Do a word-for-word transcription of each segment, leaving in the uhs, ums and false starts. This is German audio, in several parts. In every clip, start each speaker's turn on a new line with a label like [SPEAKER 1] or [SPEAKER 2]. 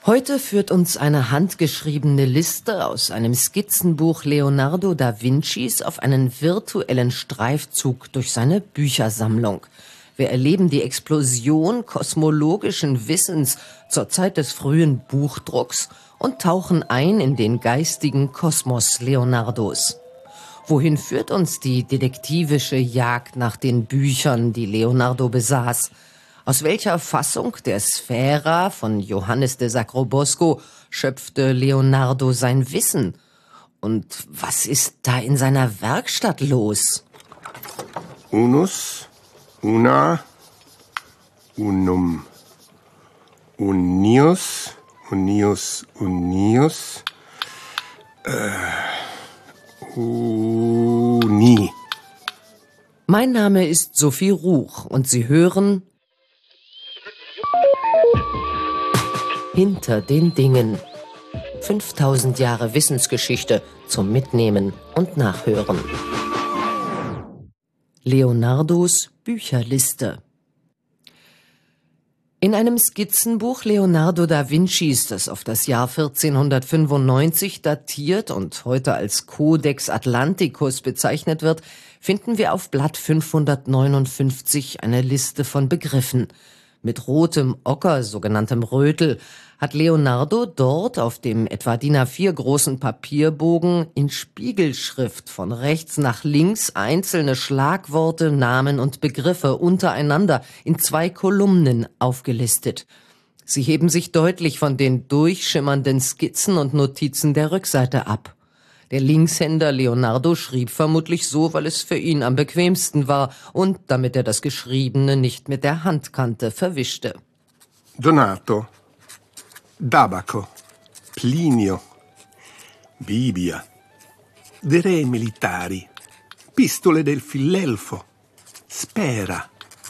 [SPEAKER 1] Heute führt uns eine handgeschriebene Liste aus einem Skizzenbuch Leonardo da Vincis auf einen virtuellen Streifzug durch seine Büchersammlung. Wir erleben die Explosion kosmologischen Wissens zur Zeit des frühen Buchdrucks und tauchen ein in den geistigen Kosmos Leonardos. Wohin führt uns die detektivische Jagd nach den Büchern, die Leonardo besaß? Aus welcher Fassung der Sphära von Johannes de Sacrobosco schöpfte Leonardo sein Wissen? Und was ist da in seiner Werkstatt los?
[SPEAKER 2] Unus, una, unum, unius, unius, unius, äh, uni.
[SPEAKER 1] Mein Name ist Sophie Ruch und Sie hören Hinter den Dingen. fünftausend Jahre Wissensgeschichte zum Mitnehmen und Nachhören. Leonardos Bücherliste. In einem Skizzenbuch Leonardo da Vincis, das auf das Jahr vierzehnhundertfünfundneunzig datiert und heute als Codex Atlanticus bezeichnet wird, finden wir auf Blatt fünfhundertneunundfünfzig eine Liste von Begriffen. Mit rotem Ocker, sogenanntem Rötel, hat Leonardo dort auf dem etwa D I N A vier großen Papierbogen in Spiegelschrift von rechts nach links einzelne Schlagworte, Namen und Begriffe untereinander in zwei Kolumnen aufgelistet. Sie heben sich deutlich von den durchschimmernden Skizzen und Notizen der Rückseite ab. Der Linkshänder Leonardo schrieb vermutlich so, weil es für ihn am bequemsten war und damit er das Geschriebene nicht mit der Handkante verwischte.
[SPEAKER 2] Donato, Dabaco, Plinio, Bibia, De Re Militari, Pistole del Filelfo, Spera,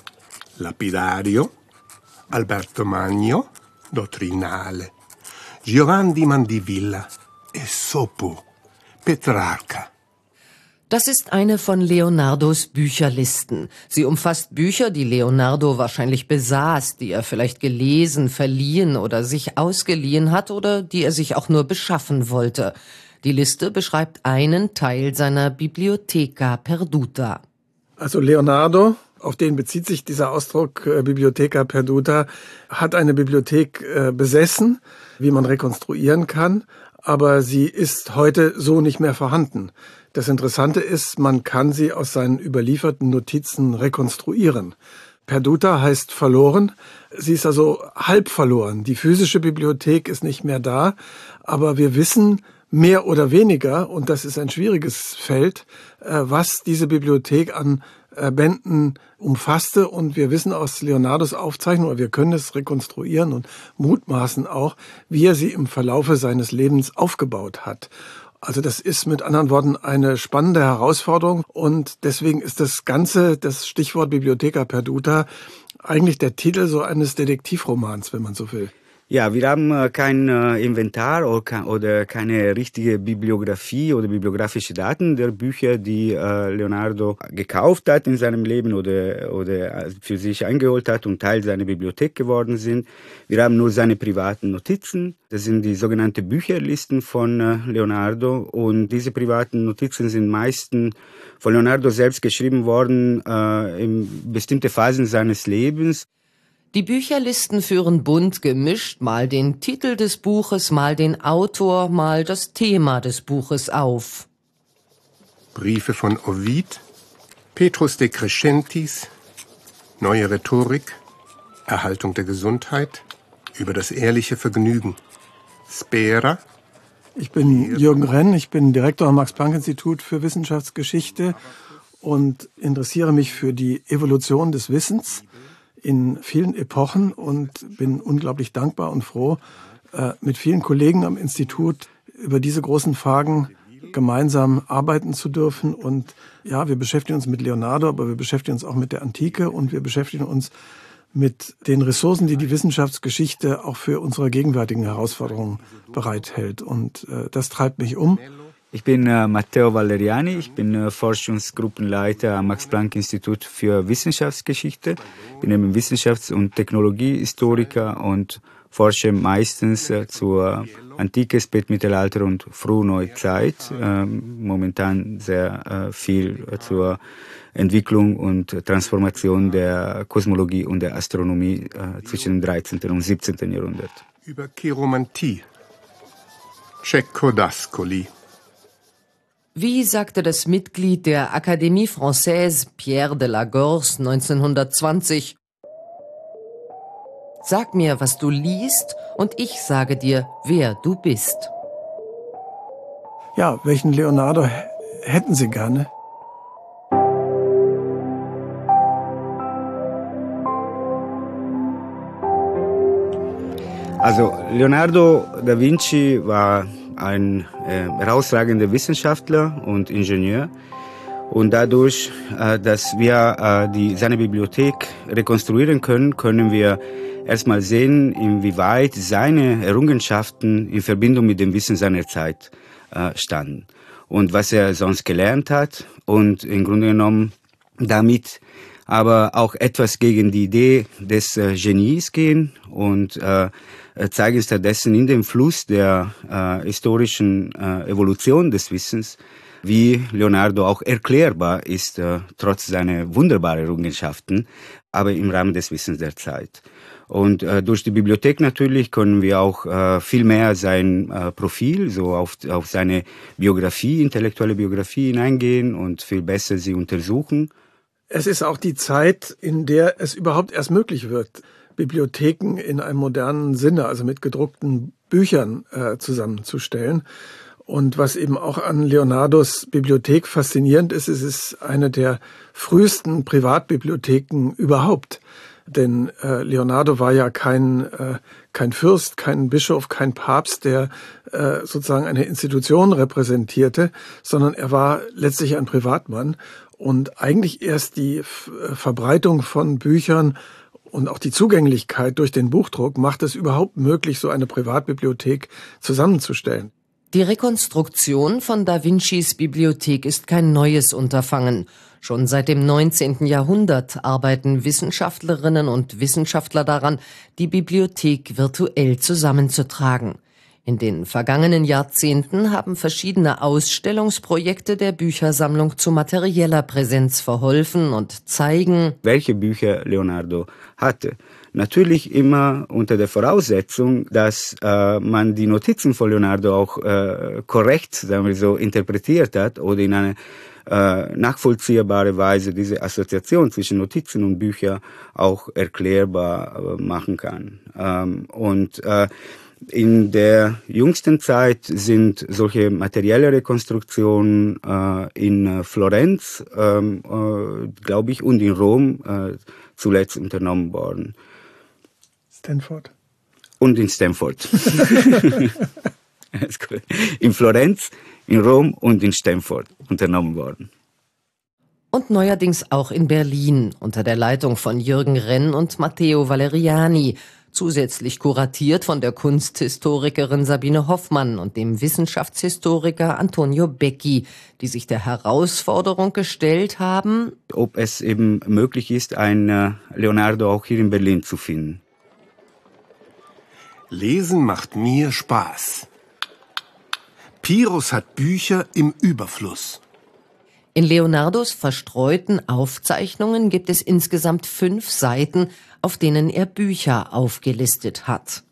[SPEAKER 2] Lapidario, Alberto Magno, Dottrinale, Giovanni Mandivilla, Esopo, Petrarca.
[SPEAKER 1] Das ist eine von Leonardos Bücherlisten. Sie umfasst Bücher, die Leonardo wahrscheinlich besaß, die er vielleicht gelesen, verliehen oder sich ausgeliehen hat oder die er sich auch nur beschaffen wollte. Die Liste beschreibt einen Teil seiner Bibliotheca Perduta.
[SPEAKER 3] Also Leonardo, auf den bezieht sich dieser Ausdruck äh, Bibliotheca Perduta, hat eine Bibliothek äh, besessen, wie man rekonstruieren kann, aber sie ist heute so nicht mehr vorhanden. Das Interessante ist, man kann sie aus seinen überlieferten Notizen rekonstruieren. Perduta heißt verloren. Sie ist also halb verloren. Die physische Bibliothek ist nicht mehr da, aber wir wissen mehr oder weniger, und das ist ein schwieriges Feld, was diese Bibliothek an Bänden umfasste. Und wir wissen aus Leonardos Aufzeichnung, oder wir können es rekonstruieren und mutmaßen auch, wie er sie im Verlaufe seines Lebens aufgebaut hat. Also das ist mit anderen Worten eine spannende Herausforderung und deswegen ist das Ganze, das Stichwort Bibliotheca Perduta, eigentlich der Titel so eines Detektivromans, wenn man so will.
[SPEAKER 4] Ja, wir haben äh, kein äh, Inventar oder, oder keine richtige Bibliografie oder bibliografische Daten der Bücher, die äh, Leonardo gekauft hat in seinem Leben oder, oder für sich eingeholt hat und Teil seiner Bibliothek geworden sind. Wir haben nur seine privaten Notizen. Das sind die sogenannten Bücherlisten von äh, Leonardo und diese privaten Notizen sind meistens von Leonardo selbst geschrieben worden äh, in bestimmte Phasen seines Lebens.
[SPEAKER 1] Die Bücherlisten führen bunt gemischt mal den Titel des Buches, mal den Autor, mal das Thema des Buches auf.
[SPEAKER 2] Briefe von Ovid, Petrus de Crescentis, Neue Rhetorik, Erhaltung der Gesundheit, über das ehrliche Vergnügen, Spera.
[SPEAKER 3] Ich bin Jürgen Renn, ich bin Direktor am Max-Planck-Institut für Wissenschaftsgeschichte und interessiere mich für die Evolution des Wissens in vielen Epochen und bin unglaublich dankbar und froh, mit vielen Kollegen am Institut über diese großen Fragen gemeinsam arbeiten zu dürfen. Und ja, wir beschäftigen uns mit Leonardo, aber wir beschäftigen uns auch mit der Antike und wir beschäftigen uns mit den Ressourcen, die die Wissenschaftsgeschichte auch für unsere gegenwärtigen Herausforderungen bereithält. Und äh, das treibt mich um.
[SPEAKER 4] Ich bin äh, Matteo Valeriani, ich bin äh, Forschungsgruppenleiter am Max-Planck-Institut für Wissenschaftsgeschichte. Ich bin eben Wissenschafts- und Technologiehistoriker und forsche meistens äh, zur Antike, Spätmittelalter und Frühneuzeit. Ähm, momentan sehr äh, viel äh, zur Entwicklung und Transformation der Kosmologie und der Astronomie äh, zwischen dem dreizehnten und siebzehnten Jahrhundert.
[SPEAKER 2] Über Chiromantie. Cecco d'Ascoli.
[SPEAKER 1] Wie sagte das Mitglied der Académie Française Pierre de la Gorce neunzehnhundertzwanzig: Sag mir, was du liest, und ich sage dir, wer du bist.
[SPEAKER 3] Ja, welchen Leonardo hätten Sie gerne?
[SPEAKER 4] Also Leonardo da Vinci war ein äh, herausragender Wissenschaftler und Ingenieur. Und dadurch, äh, dass wir äh, die, seine Bibliothek rekonstruieren können, können wir erstmal sehen, inwieweit seine Errungenschaften in Verbindung mit dem Wissen seiner Zeit äh, standen. Und was er sonst gelernt hat und im Grunde genommen damit aber auch etwas gegen die Idee des äh, Genies gehen und äh, zeigen stattdessen in dem Fluss der äh, historischen äh, Evolution des Wissens, wie Leonardo auch erklärbar ist, äh, trotz seiner wunderbaren Errungenschaften, aber im Rahmen des Wissens der Zeit. Und äh, durch die Bibliothek natürlich können wir auch äh, viel mehr sein äh, Profil, so auf, auf seine Biografie, intellektuelle Biografie hineingehen und viel besser sie untersuchen.
[SPEAKER 3] Es ist auch die Zeit, in der es überhaupt erst möglich wird, Bibliotheken in einem modernen Sinne, also mit gedruckten Büchern äh, zusammenzustellen. Und was eben auch an Leonardos Bibliothek faszinierend ist, es ist eine der frühesten Privatbibliotheken überhaupt. Denn äh, Leonardo war ja kein, äh, kein Fürst, kein Bischof, kein Papst, der äh, sozusagen eine Institution repräsentierte, sondern er war letztlich ein Privatmann. Und eigentlich erst die F- Verbreitung von Büchern und auch die Zugänglichkeit durch den Buchdruck macht es überhaupt möglich, so eine Privatbibliothek zusammenzustellen.
[SPEAKER 1] Die Rekonstruktion von Da Vincis Bibliothek ist kein neues Unterfangen. Schon seit dem neunzehnten Jahrhundert arbeiten Wissenschaftlerinnen und Wissenschaftler daran, die Bibliothek virtuell zusammenzutragen. In den vergangenen Jahrzehnten haben verschiedene Ausstellungsprojekte der Büchersammlung zu materieller Präsenz verholfen und zeigen,
[SPEAKER 4] welche Bücher Leonardo hatte. Natürlich immer unter der Voraussetzung, dass äh, man die Notizen von Leonardo auch äh, korrekt, sagen wir so, interpretiert hat oder in eine äh, nachvollziehbare Weise diese Assoziation zwischen Notizen und Büchern auch erklärbar äh, machen kann. Ähm, und äh, in der jüngsten Zeit sind solche materielle Rekonstruktionen äh, in Florenz, ähm, äh, glaube ich, und in Rom äh, zuletzt unternommen worden.
[SPEAKER 3] Stanford.
[SPEAKER 4] Und in Stanford. In Florenz, in Rom und in Stanford unternommen worden.
[SPEAKER 1] Und neuerdings auch in Berlin unter der Leitung von Jürgen Renn und Matteo Valeriani, zusätzlich kuratiert von der Kunsthistorikerin Sabine Hoffmann und dem Wissenschaftshistoriker Antonio Becchi, die sich der Herausforderung gestellt haben,
[SPEAKER 4] ob es eben möglich ist, einen Leonardo auch hier in Berlin zu finden.
[SPEAKER 2] Lesen macht mir Spaß. Pirus hat Bücher im Überfluss.
[SPEAKER 1] In Leonardos verstreuten Aufzeichnungen gibt es insgesamt fünf Seiten, auf denen er Bücher aufgelistet hat.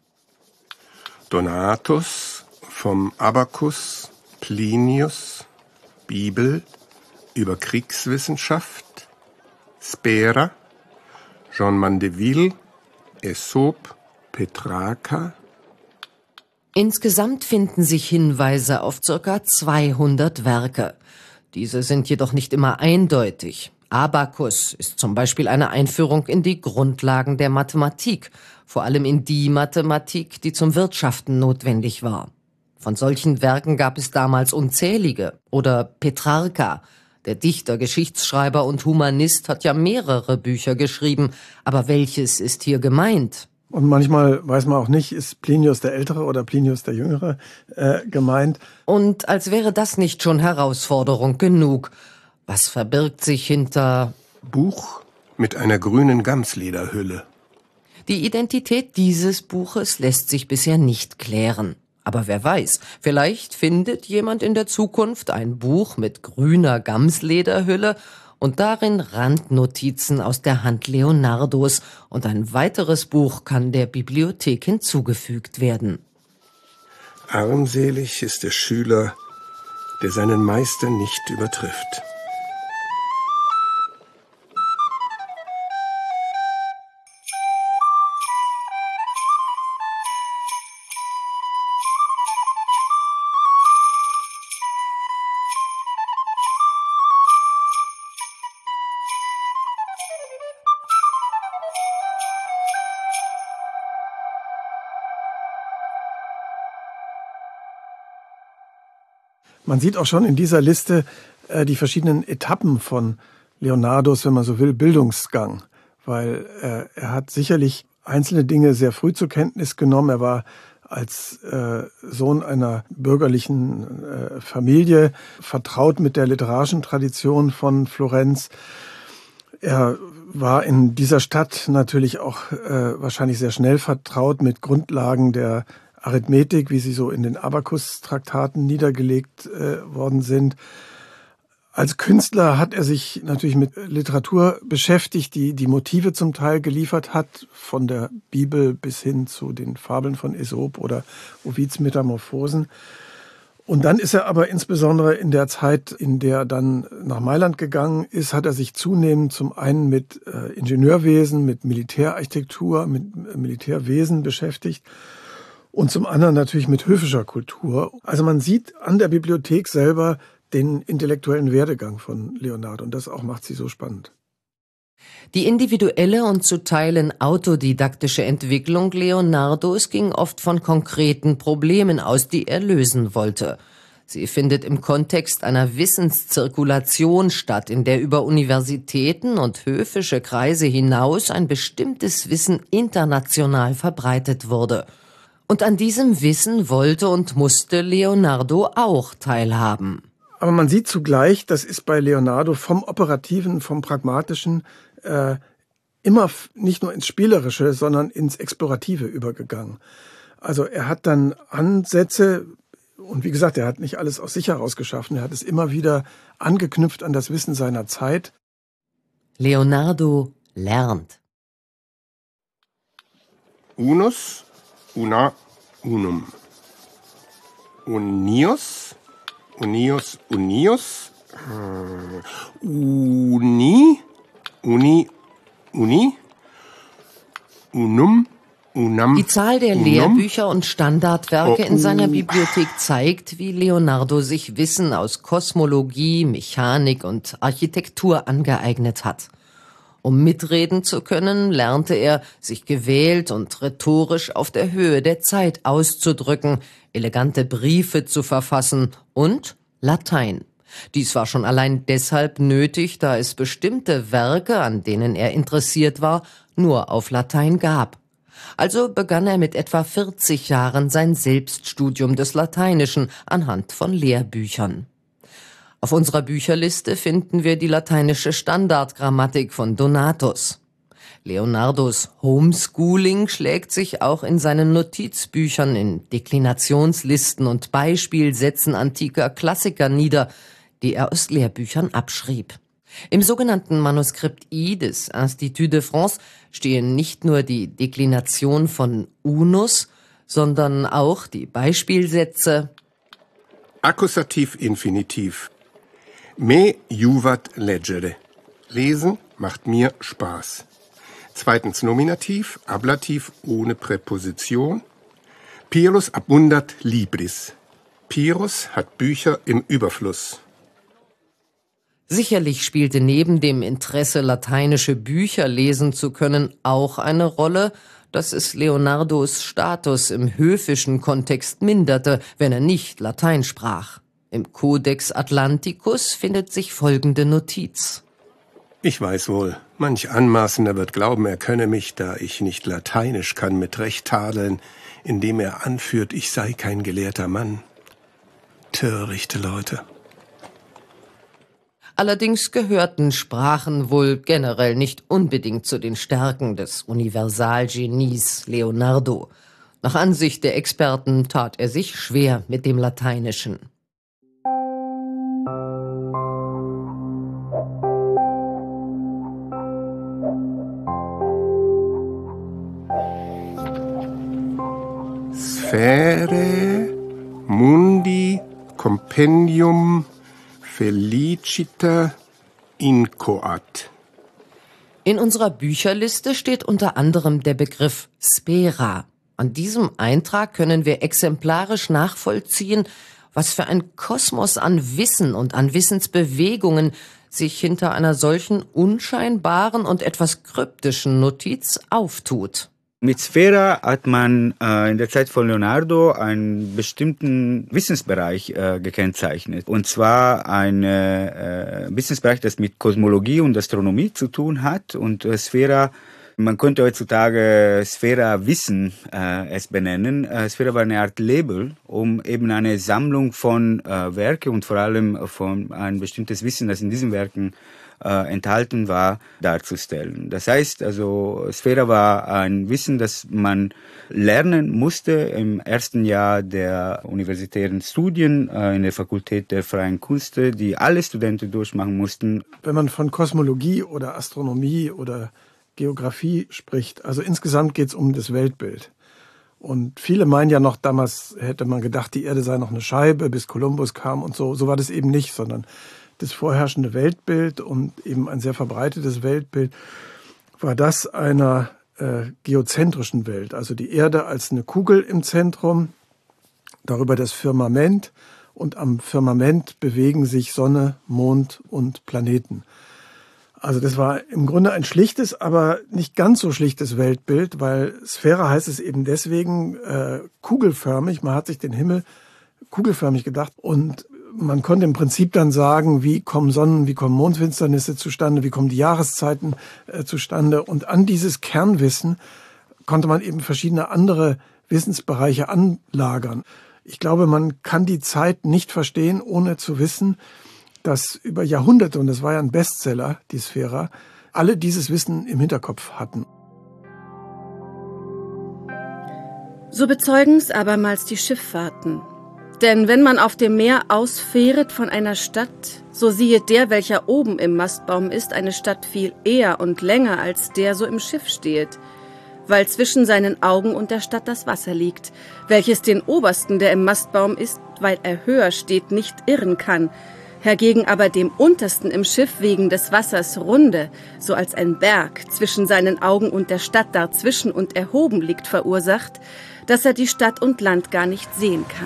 [SPEAKER 2] Donatus, vom Abacus, Plinius, Bibel, über Kriegswissenschaft, Spera, Jean Mandeville, Aesop, Petrarca.
[SPEAKER 1] Insgesamt finden sich Hinweise auf ca. zweihundert Werke. Diese sind jedoch nicht immer eindeutig. Abacus ist zum Beispiel eine Einführung in die Grundlagen der Mathematik, vor allem in die Mathematik, die zum Wirtschaften notwendig war. Von solchen Werken gab es damals unzählige. Oder Petrarca, der Dichter, Geschichtsschreiber und Humanist, hat ja mehrere Bücher geschrieben. Aber welches ist hier gemeint?
[SPEAKER 3] Und manchmal weiß man auch nicht, ist Plinius der Ältere oder Plinius der Jüngere äh, gemeint.
[SPEAKER 1] Und als wäre das nicht schon Herausforderung genug. Was verbirgt sich hinter
[SPEAKER 2] Buch mit einer grünen Gamslederhülle?
[SPEAKER 1] Die Identität dieses Buches lässt sich bisher nicht klären. Aber wer weiß, vielleicht findet jemand in der Zukunft ein Buch mit grüner Gamslederhülle und darin Randnotizen aus der Hand Leonardos, und ein weiteres Buch kann der Bibliothek hinzugefügt werden.
[SPEAKER 2] Armselig ist der Schüler, der seinen Meister nicht übertrifft.
[SPEAKER 3] Man sieht auch schon in dieser Liste äh, die verschiedenen Etappen von Leonardos, wenn man so will, Bildungsgang. Weil äh, er hat sicherlich einzelne Dinge sehr früh zur Kenntnis genommen. Er war als äh, Sohn einer bürgerlichen äh, Familie vertraut mit der literarischen Tradition von Florenz. Er war in dieser Stadt natürlich auch äh, wahrscheinlich sehr schnell vertraut mit Grundlagen der Arithmetik, wie sie so in den Abakus-Traktaten niedergelegt äh, worden sind. Als Künstler hat er sich natürlich mit Literatur beschäftigt, die die Motive zum Teil geliefert hat, von der Bibel bis hin zu den Fabeln von Aesop oder Ovids Metamorphosen. Und dann ist er aber insbesondere in der Zeit, in der er dann nach Mailand gegangen ist, hat er sich zunehmend zum einen mit äh, Ingenieurwesen, mit Militärarchitektur, mit Militärwesen beschäftigt. Und zum anderen natürlich mit höfischer Kultur. Also man sieht an der Bibliothek selber den intellektuellen Werdegang von Leonardo. Und das auch macht sie so spannend.
[SPEAKER 1] Die individuelle und zu Teilen autodidaktische Entwicklung Leonardos ging oft von konkreten Problemen aus, die er lösen wollte. Sie findet im Kontext einer Wissenszirkulation statt, in der über Universitäten und höfische Kreise hinaus ein bestimmtes Wissen international verbreitet wurde. Und an diesem Wissen wollte und musste Leonardo auch teilhaben.
[SPEAKER 3] Aber man sieht zugleich, das ist bei Leonardo vom Operativen, vom Pragmatischen äh, immer nicht nur ins Spielerische, sondern ins Explorative übergegangen. Also er hat dann Ansätze, und wie gesagt, er hat nicht alles aus sich heraus geschaffen, er hat es immer wieder angeknüpft an das Wissen seiner Zeit.
[SPEAKER 1] Leonardo lernt.
[SPEAKER 2] Unus, una, unum. Unius, unius, unius. Uh, uni, uni, uni. Unum, unam.
[SPEAKER 1] Die Zahl der
[SPEAKER 2] unum.
[SPEAKER 1] Lehrbücher und Standardwerke
[SPEAKER 2] Oh,
[SPEAKER 1] in seiner
[SPEAKER 2] uh.
[SPEAKER 1] Bibliothek zeigt, wie Leonardo sich Wissen aus Kosmologie, Mechanik und Architektur angeeignet hat. Um mitreden zu können, lernte er, sich gewählt und rhetorisch auf der Höhe der Zeit auszudrücken, elegante Briefe zu verfassen und Latein. Dies war schon allein deshalb nötig, da es bestimmte Werke, an denen er interessiert war, nur auf Latein gab. Also begann er mit etwa vierzig Jahren sein Selbststudium des Lateinischen anhand von Lehrbüchern. Auf unserer Bücherliste finden wir die lateinische Standardgrammatik von Donatus. Leonardos Homeschooling schlägt sich auch in seinen Notizbüchern, in Deklinationslisten und Beispielsätzen antiker Klassiker nieder, die er aus Lehrbüchern abschrieb. Im sogenannten Manuskript I des Institut de France stehen nicht nur die Deklination von Unus, sondern auch die Beispielsätze
[SPEAKER 2] Akkusativ Infinitiv. Me juvat leggere. Lesen macht mir Spaß. Zweitens Nominativ, Ablativ ohne Präposition. Pyrrhus abundat libris. Pyrrhus hat Bücher im Überfluss.
[SPEAKER 1] Sicherlich spielte neben dem Interesse, lateinische Bücher lesen zu können, auch eine Rolle, dass es Leonardos Status im höfischen Kontext minderte, wenn er nicht Latein sprach. Im Codex Atlanticus findet sich folgende Notiz.
[SPEAKER 2] Ich weiß wohl, manch Anmaßender wird glauben, er könne mich, da ich nicht Lateinisch kann, mit Recht tadeln, indem er anführt, ich sei kein gelehrter Mann. Törichte Leute.
[SPEAKER 1] Allerdings gehörten Sprachen wohl generell nicht unbedingt zu den Stärken des Universalgenies Leonardo. Nach Ansicht der Experten tat er sich schwer mit dem Lateinischen.
[SPEAKER 2] Sphäre mundi compendium felicita inchoat.
[SPEAKER 1] In unserer Bücherliste steht unter anderem der Begriff Sphära. An diesem Eintrag können wir exemplarisch nachvollziehen, was für ein Kosmos an Wissen und an Wissensbewegungen sich hinter einer solchen unscheinbaren und etwas kryptischen Notiz auftut.
[SPEAKER 4] Mit Sphära hat man äh, in der Zeit von Leonardo einen bestimmten Wissensbereich äh, gekennzeichnet. Und zwar einen äh, Wissensbereich, das mit Kosmologie und Astronomie zu tun hat. Und äh, Sphära, man könnte heutzutage Sphära Wissen äh, es benennen. Äh, Sphära war eine Art Label, um eben eine Sammlung von äh, Werken und vor allem von ein bestimmtes Wissen, das in diesen Werken Äh, enthalten war, darzustellen. Das heißt, also Sphära war ein Wissen, das man lernen musste im ersten Jahr der universitären Studien äh, in der Fakultät der Freien Künste, die alle Studenten durchmachen mussten.
[SPEAKER 3] Wenn man von Kosmologie oder Astronomie oder Geografie spricht, also insgesamt geht es um das Weltbild. Und viele meinen ja noch, damals hätte man gedacht, die Erde sei noch eine Scheibe, bis Kolumbus kam und so. So war das eben nicht, sondern das vorherrschende Weltbild und eben ein sehr verbreitetes Weltbild war das einer äh, geozentrischen Welt. Also die Erde als eine Kugel im Zentrum, darüber das Firmament und am Firmament bewegen sich Sonne, Mond und Planeten. Also das war im Grunde ein schlichtes, aber nicht ganz so schlichtes Weltbild, weil Sphära heißt es eben deswegen äh, kugelförmig. Man hat sich den Himmel kugelförmig gedacht und man konnte im Prinzip dann sagen, wie kommen Sonnen, wie kommen Mondfinsternisse zustande, wie kommen die Jahreszeiten äh, zustande. Und an dieses Kernwissen konnte man eben verschiedene andere Wissensbereiche anlagern. Ich glaube, man kann die Zeit nicht verstehen, ohne zu wissen, dass über Jahrhunderte, und das war ja ein Bestseller, die Sphära, alle dieses Wissen im Hinterkopf hatten.
[SPEAKER 5] So bezeugen's abermals die Schifffahrten. Denn wenn man auf dem Meer ausfähret von einer Stadt, so siehet der, welcher oben im Mastbaum ist, eine Stadt viel eher und länger als der so im Schiff stehet, weil zwischen seinen Augen und der Stadt das Wasser liegt, welches den Obersten, der im Mastbaum ist, weil er höher steht, nicht irren kann, hergegen aber dem Untersten im Schiff wegen des Wassers runde, so als ein Berg zwischen seinen Augen und der Stadt dazwischen und erhoben liegt, verursacht, dass er die Stadt und Land gar nicht sehen kann.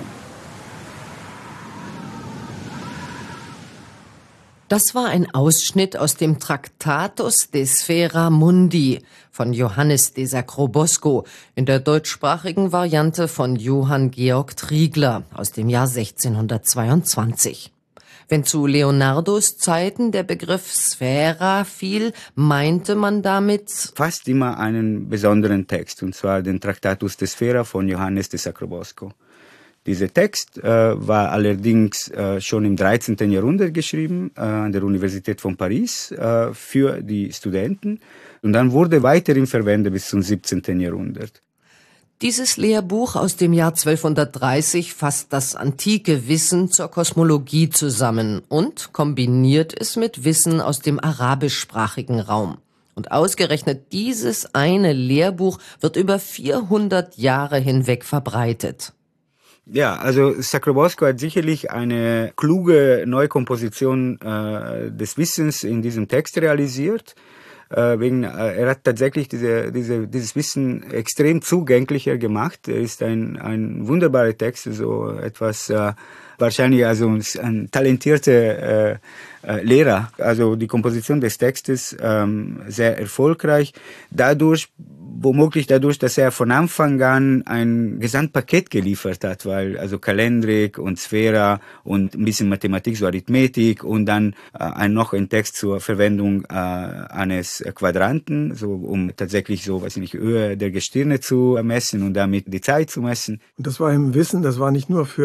[SPEAKER 1] Das war ein Ausschnitt aus dem Tractatus de Sphera Mundi von Johannes de Sacrobosco in der deutschsprachigen Variante von Johann Georg Triegler aus dem Jahr sechzehnhundertzweiundzwanzig. Wenn zu Leonardos Zeiten der Begriff Sphära fiel, meinte man damit
[SPEAKER 4] fast immer einen besonderen Text, und zwar den Tractatus de Sphera von Johannes de Sacrobosco. Dieser Text äh, war allerdings äh, schon im dreizehnten Jahrhundert geschrieben, äh, an der Universität von Paris, äh, für die Studenten. Und dann wurde weiterhin verwendet bis zum siebzehnten Jahrhundert.
[SPEAKER 1] Dieses Lehrbuch aus dem Jahr zwölfhundertdreißig fasst das antike Wissen zur Kosmologie zusammen und kombiniert es mit Wissen aus dem arabischsprachigen Raum. Und ausgerechnet dieses eine Lehrbuch wird über vierhundert Jahre hinweg verbreitet.
[SPEAKER 4] Ja, also Sacrobosco hat sicherlich eine kluge Neukomposition äh, des Wissens in diesem Text realisiert. Äh, wegen, äh, er hat tatsächlich diese, diese, dieses Wissen extrem zugänglicher gemacht. Er ist ein, ein wunderbarer Text, so etwas äh, wahrscheinlich also ein talentierter äh, äh, Lehrer. Also die Komposition des Textes ähm, sehr erfolgreich. Dadurch womöglich dadurch, dass er von Anfang an ein Gesamtpaket geliefert hat, weil also Kalendrik und Sphära und ein bisschen Mathematik, so Arithmetik und dann äh, ein noch ein Text zur Verwendung äh, eines Quadranten, so um tatsächlich so, weiß ich nicht, Höhe der Gestirne zu messen und damit die Zeit zu messen.
[SPEAKER 3] Und das war im Wissen, das war nicht nur für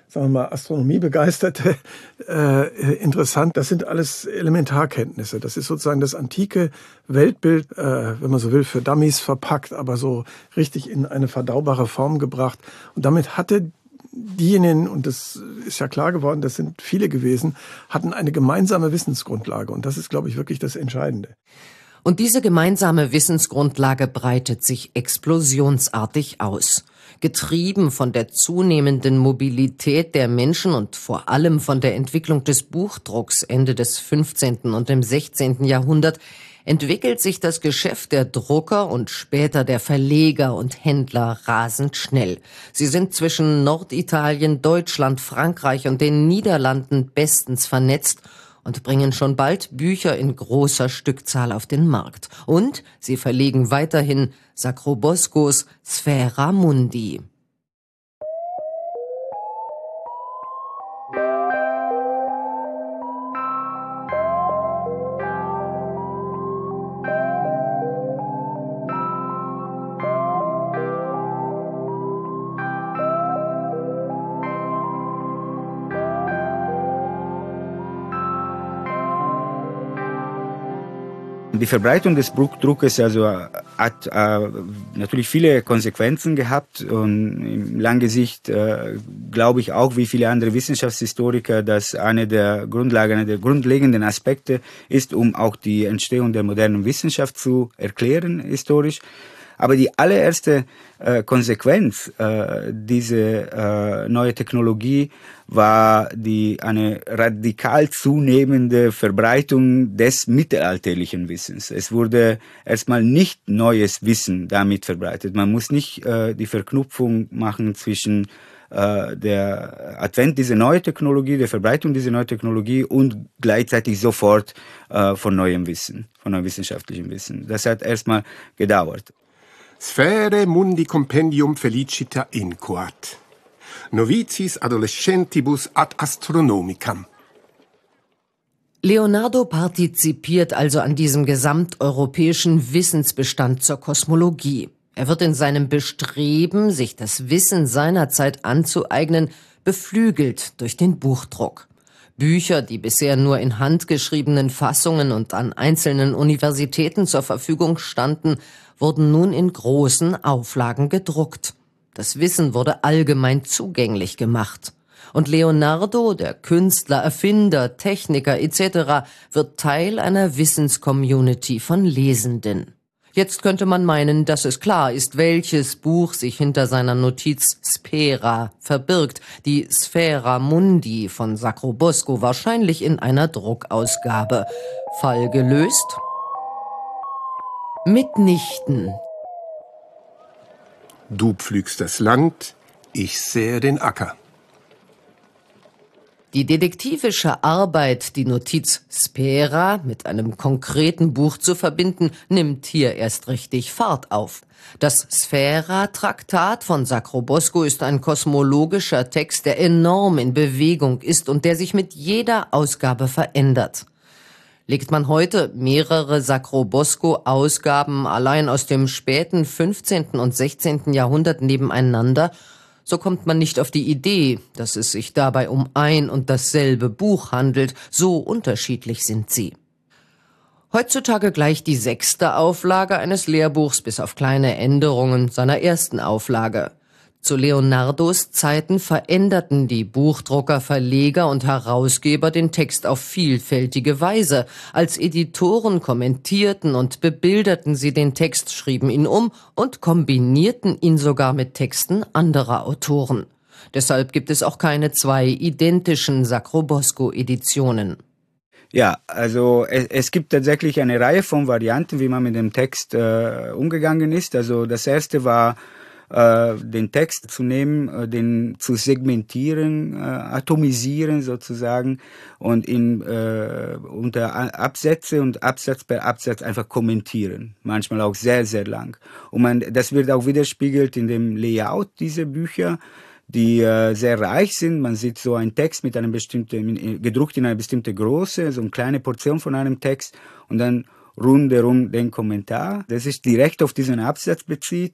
[SPEAKER 3] sagen wir mal, Astronomiebegeisterte äh, interessant. Das sind alles Elementarkenntnisse. Das ist sozusagen das antike Weltbild, äh, wenn man so will, für Dummies verpackt, aber so richtig in eine verdaubare Form gebracht. Und damit hatte diejenigen, und das ist ja klar geworden, das sind viele gewesen, hatten eine gemeinsame Wissensgrundlage. Und das ist, glaube ich, wirklich das Entscheidende.
[SPEAKER 1] Und diese gemeinsame Wissensgrundlage breitet sich explosionsartig aus. Getrieben von der zunehmenden Mobilität der Menschen und vor allem von der Entwicklung des Buchdrucks Ende des fünfzehnten und im sechzehnten Jahrhundert entwickelt sich das Geschäft der Drucker und später der Verleger und Händler rasend schnell. Sie sind zwischen Norditalien, Deutschland, Frankreich und den Niederlanden bestens vernetzt und bringen schon bald Bücher in großer Stückzahl auf den Markt. Und sie verlegen weiterhin Sacroboscos Sphära Mundi.
[SPEAKER 4] Die Verbreitung des Buchdruckes also hat äh, natürlich viele Konsequenzen gehabt und in langer Sicht äh, glaube ich auch, wie viele andere Wissenschaftshistoriker, dass eine der Grundlagen, eine der grundlegenden Aspekte ist, um auch die Entstehung der modernen Wissenschaft zu erklären historisch. Aber die allererste äh, Konsequenz äh, dieser äh, neue Technologie war die eine radikal zunehmende Verbreitung des mittelalterlichen Wissens. Es wurde erstmal nicht neues Wissen damit verbreitet. Man muss nicht äh, die Verknüpfung machen zwischen äh, der Advent dieser neuen Technologie, der Verbreitung dieser neuen Technologie und gleichzeitig sofort äh, von neuem Wissen, von neuem wissenschaftlichem Wissen. Das hat erstmal gedauert.
[SPEAKER 2] Sphärae Mundi Compendium Felicita inquat. Novicis adolescentibus ad astronomicam.
[SPEAKER 1] Leonardo partizipiert also an diesem gesamteuropäischen Wissensbestand zur Kosmologie. Er wird in seinem Bestreben, sich das Wissen seiner Zeit anzueignen, beflügelt durch den Buchdruck. Bücher, die bisher nur in handgeschriebenen Fassungen und an einzelnen Universitäten zur Verfügung standen, wurden nun in großen Auflagen gedruckt. Das Wissen wurde allgemein zugänglich gemacht. Und Leonardo, der Künstler, Erfinder, Techniker et cetera, wird Teil einer Wissenscommunity von Lesenden. Jetzt könnte man meinen, dass es klar ist, welches Buch sich hinter seiner Notiz Sphära verbirgt. Die Sphära Mundi von Sacrobosco, wahrscheinlich in einer Druckausgabe. Fall gelöst? Mitnichten.
[SPEAKER 2] Du pflügst das Land, ich sähe den Acker.
[SPEAKER 1] Die detektivische Arbeit, die Notiz Sphära mit einem konkreten Buch zu verbinden, nimmt hier erst richtig Fahrt auf. Das Sphära-Traktat von Sacrobosco ist ein kosmologischer Text, der enorm in Bewegung ist und der sich mit jeder Ausgabe verändert. Legt man heute mehrere Sacrobosco-Ausgaben allein aus dem späten fünfzehnten und sechzehnten Jahrhundert nebeneinander, so kommt man nicht auf die Idee, dass es sich dabei um ein und dasselbe Buch handelt, so unterschiedlich sind sie. Heutzutage gleicht die sechste Auflage eines Lehrbuchs bis auf kleine Änderungen seiner ersten Auflage. Zu Leonardos Zeiten veränderten die Buchdrucker, Verleger und Herausgeber den Text auf vielfältige Weise. Als Editoren kommentierten und bebilderten sie den Text, schrieben ihn um und kombinierten ihn sogar mit Texten anderer Autoren. Deshalb gibt es auch keine zwei identischen Sacrobosco-Editionen.
[SPEAKER 4] Ja, also es, es gibt tatsächlich eine Reihe von Varianten, wie man mit dem Text äh, umgegangen ist. Also das erste war, den Text zu nehmen, den zu segmentieren, atomisieren sozusagen und ihn äh, unter Absätze und Absatz per Absatz einfach kommentieren. Manchmal auch sehr, sehr lang. Und man, das wird auch widerspiegelt in dem Layout dieser Bücher, die äh, sehr reich sind. Man sieht so einen Text mit einem bestimmten, gedruckt in einer bestimmten Größe, so eine kleine Portion von einem Text und dann rundherum den Kommentar, der sich direkt auf diesen Absatz bezieht.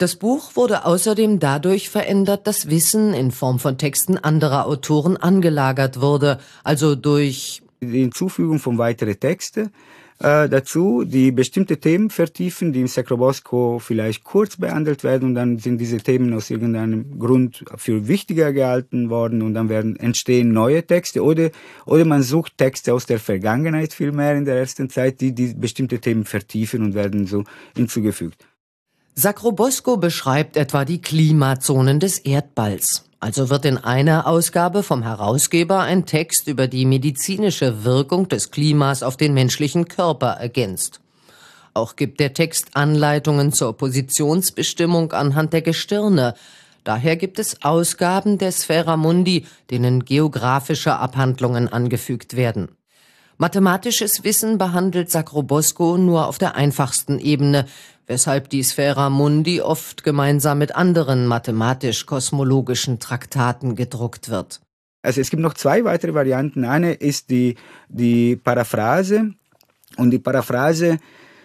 [SPEAKER 1] Das Buch wurde außerdem dadurch verändert, dass Wissen in Form von Texten anderer Autoren angelagert wurde, also durch
[SPEAKER 4] die Hinzufügung von weiteren Texten äh, dazu, die bestimmte Themen vertiefen, die im Sacrobosco vielleicht kurz behandelt werden und dann sind diese Themen aus irgendeinem Grund für wichtiger gehalten worden und dann werden entstehen neue Texte oder oder man sucht Texte aus der Vergangenheit vielmehr in der ersten Zeit, die, die bestimmte Themen vertiefen und werden so hinzugefügt.
[SPEAKER 1] Sacrobosco beschreibt etwa die Klimazonen des Erdballs. Also wird in einer Ausgabe vom Herausgeber ein Text über die medizinische Wirkung des Klimas auf den menschlichen Körper ergänzt. Auch gibt der Text Anleitungen zur Positionsbestimmung anhand der Gestirne. Daher gibt es Ausgaben der Sphära Mundi, denen geografische Abhandlungen angefügt werden. Mathematisches Wissen behandelt Sacrobosco nur auf der einfachsten Ebene, weshalb die Sphära Mundi oft gemeinsam mit anderen mathematisch-kosmologischen Traktaten gedruckt wird.
[SPEAKER 4] Also es gibt noch zwei weitere Varianten. Eine ist die, die Paraphrase. Und die Paraphrase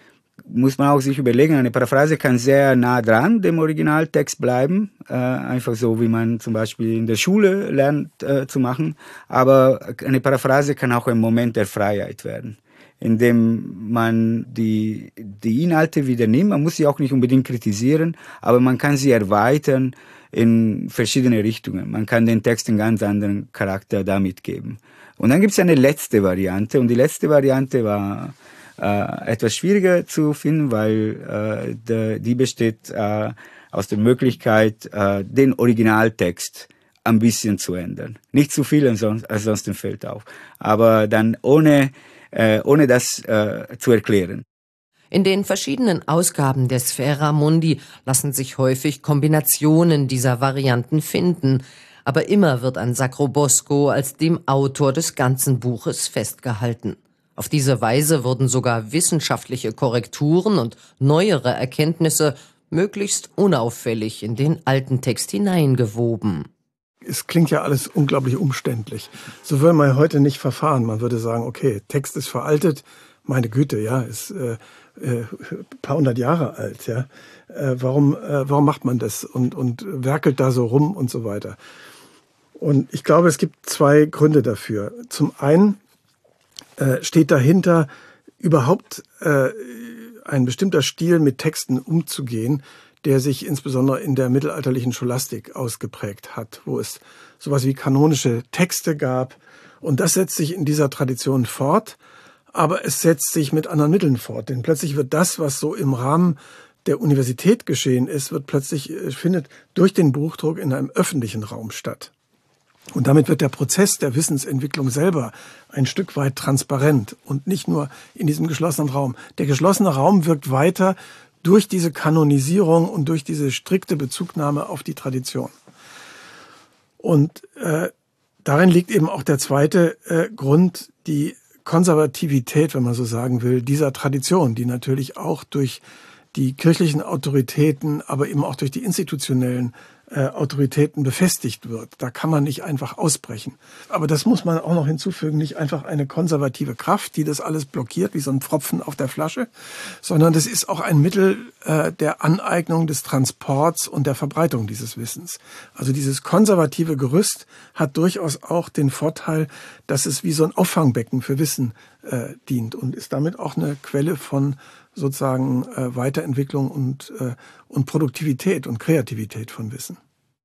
[SPEAKER 4] muss man auch sich überlegen. Eine Paraphrase kann sehr nah dran dem Originaltext bleiben. Äh, einfach so, wie man zum Beispiel in der Schule lernt äh, zu machen. Aber eine Paraphrase kann auch ein Moment der Freiheit werden, indem man die, die Inhalte wieder nimmt. Man muss sie auch nicht unbedingt kritisieren, aber man kann sie erweitern in verschiedene Richtungen. Man kann den Text einen ganz anderen Charakter damit geben. Und dann gibt es eine letzte Variante, und die letzte Variante war äh, etwas schwieriger zu finden, weil äh, de, die besteht äh, aus der Möglichkeit, äh, den Originaltext ein bisschen zu ändern. Nicht zu viel, ansonsten fällt auf. Aber dann ohne Äh, ohne das äh, zu erklären.
[SPEAKER 1] In den verschiedenen Ausgaben der Sphära Mundi lassen sich häufig Kombinationen dieser Varianten finden, aber immer wird an Sacrobosco als dem Autor des ganzen Buches festgehalten. Auf diese Weise wurden sogar wissenschaftliche Korrekturen und neuere Erkenntnisse möglichst unauffällig in den alten Text hineingewoben.
[SPEAKER 3] Es klingt ja alles unglaublich umständlich. So würde man heute nicht verfahren. Man würde sagen, okay, Text ist veraltet, meine Güte, ja, ist äh, äh, paar hundert Jahre alt, ja. Äh, warum, äh, warum macht man das und, und werkelt da so rum und so weiter? Und ich glaube, es gibt zwei Gründe dafür. Zum einen äh, steht dahinter, überhaupt äh, ein bestimmter Stil mit Texten umzugehen, der sich insbesondere in der mittelalterlichen Scholastik ausgeprägt hat, wo es sowas wie kanonische Texte gab. Und das setzt sich in dieser Tradition fort, aber es setzt sich mit anderen Mitteln fort. Denn plötzlich wird das, was so im Rahmen der Universität geschehen ist, wird plötzlich, findet durch den Buchdruck in einem öffentlichen Raum statt. Und damit wird der Prozess der Wissensentwicklung selber ein Stück weit transparent und nicht nur in diesem geschlossenen Raum. Der geschlossene Raum wirkt weiter durch diese Kanonisierung und durch diese strikte Bezugnahme auf die Tradition. Und äh, darin liegt eben auch der zweite äh, Grund, die Konservativität, wenn man so sagen will, dieser Tradition, die natürlich auch durch die kirchlichen Autoritäten, aber eben auch durch die institutionellen äh, Autoritäten befestigt wird. Da kann man nicht einfach ausbrechen. Aber das muss man auch noch hinzufügen, nicht einfach eine konservative Kraft, die das alles blockiert, wie so ein Pfropfen auf der Flasche, sondern das ist auch ein Mittel äh, der Aneignung, des Transports und der Verbreitung dieses Wissens. Also dieses konservative Gerüst hat durchaus auch den Vorteil, dass es wie so ein Auffangbecken für Wissen äh, dient und ist damit auch eine Quelle von sozusagen äh, Weiterentwicklung und, äh, und Produktivität und Kreativität von Wissen.